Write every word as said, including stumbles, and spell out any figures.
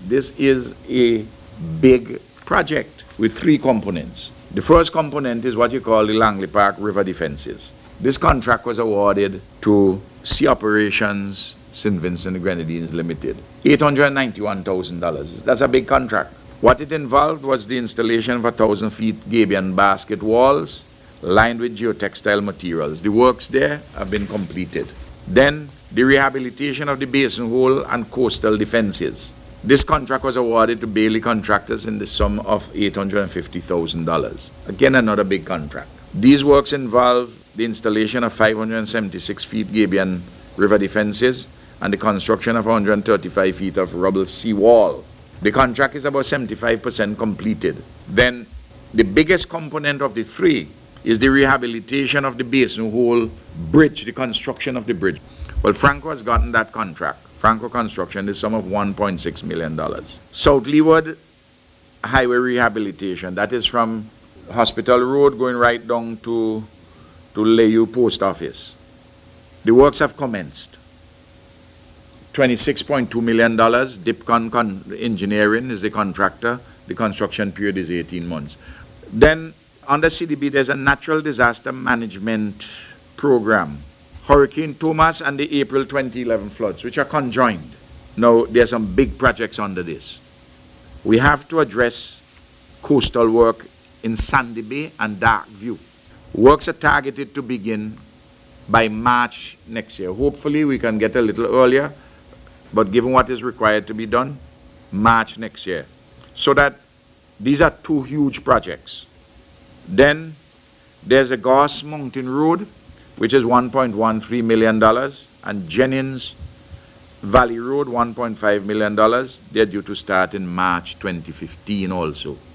this is a big project with three components. The first component is what you call the Langley Park River Defenses. This contract was awarded to Sea Operations Saint Vincent and Grenadines Limited, eight hundred ninety-one thousand dollars. That's a big contract. What it involved was the installation of one thousand feet gabion basket walls lined with geotextile materials. The works there have been completed. Then, the rehabilitation of the basin hole and coastal defenses. This contract was awarded to Bailey Contractors in the sum of eight hundred fifty thousand dollars. Again, another big contract. These works involve the installation of five hundred seventy-six feet gabion river defenses and the construction of one hundred thirty-five feet of rubble seawall. The contract is about seventy-five percent completed. Then, the biggest component of the three is the rehabilitation of the basin hole bridge, the construction of the bridge. Well, Franco has gotten that contract. Franco Construction, the sum of one point six million dollars. South Leeward Highway Rehabilitation, that is from Hospital Road going right down to, to Layou Post Office. The works have commenced. twenty-six point two million dollars. Dipcon Con Engineering is the contractor. The construction period is eighteen months. Then, under C D B, there's a natural disaster management program. Hurricane Thomas and the April twenty eleven floods, which are conjoined. Now, there's some big projects under this. We have to address coastal work in Sandy Bay and Dark View. Works are targeted to begin by March next year. Hopefully, we can get a little earlier, but given what is required to be done, March next year. So that these are two huge projects. Then, there's a Goss Mountain Road, which is one point one three million dollars, and Jennings Valley Road, one point five million dollars. They're due to start in March twenty fifteen also.